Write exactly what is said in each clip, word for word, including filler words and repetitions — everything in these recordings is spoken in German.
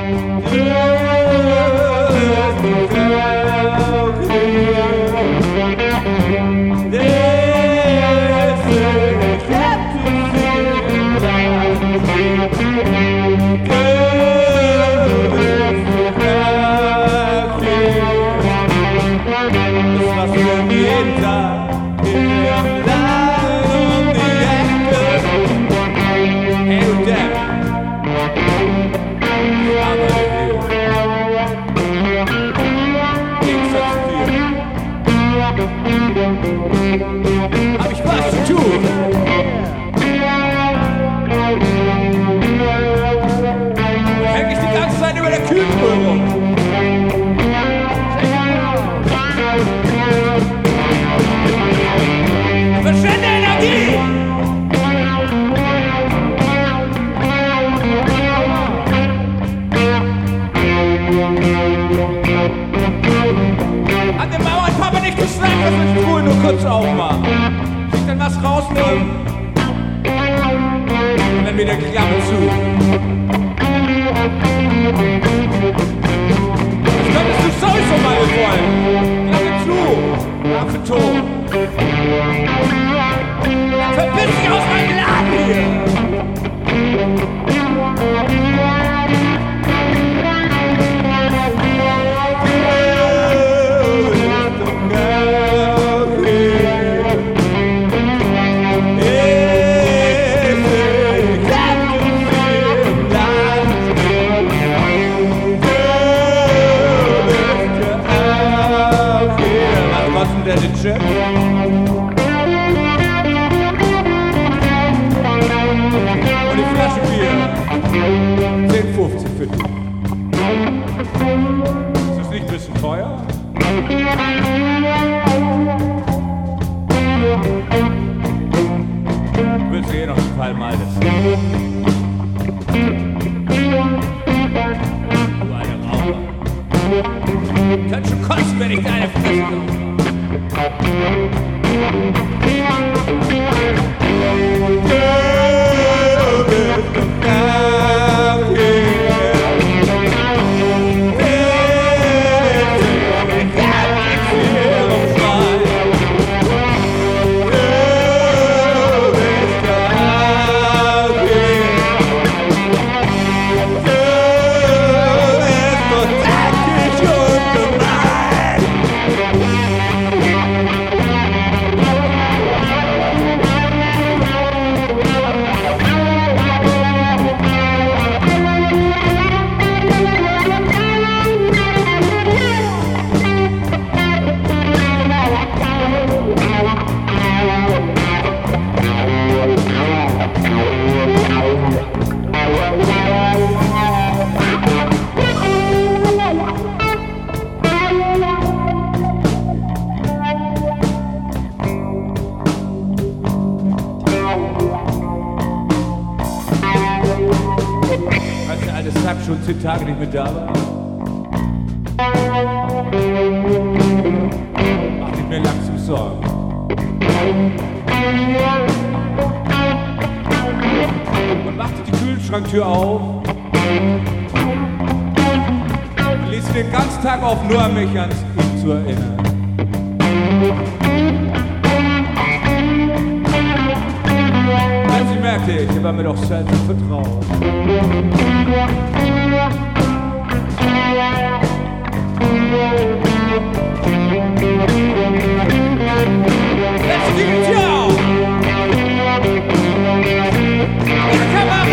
Hab ich was zu tun? Häng ich die ganze Zeit über der Kühltruhe rum? Verschwende Energie! An den Mauern Papa nicht geschnappt, dass wir die Truhe nur kurz aufmachen. Sich dann was rausnehmen und dann wieder Klappe zu. Das könntest du sowieso mal wollen. Klappe zu, Klappe tot. Dann verpiss dich aus meinem Laden hier! Der Chip. Und die Flasche Bier. zehn fünfzig für dich. Ist das nicht ein bisschen teuer? Du willst eh noch ein Fall mal das. Du eine Raucher. Könnt schon kosten, wenn ich deine Fresse komme. Schon zehn Tage nicht mehr da war. Mach nicht mehr langsam Sorgen. Man machte die Kühlschranktür auf und ließ sie den ganzen Tag auf, nur an mich ans ihn zu erinnern. Plötzlich merkte ich, er war mir doch selten vertraut. Let's get it down! Come on,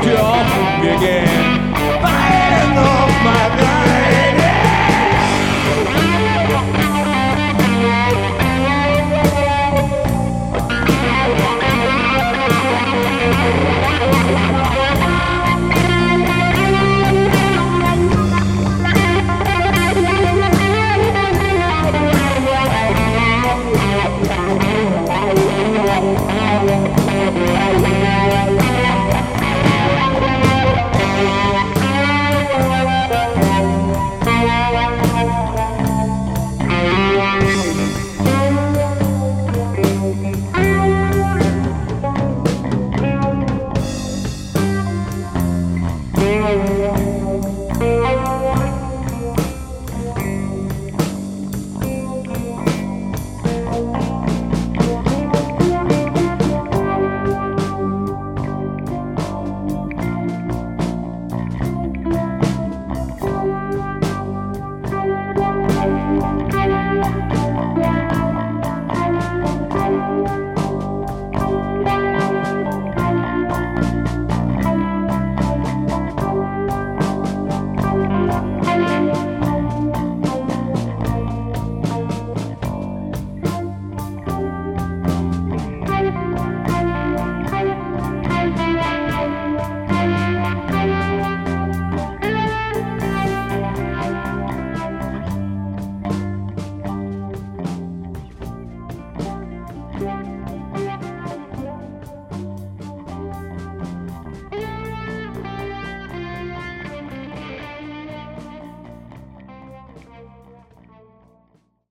Tür auf, wir gehen.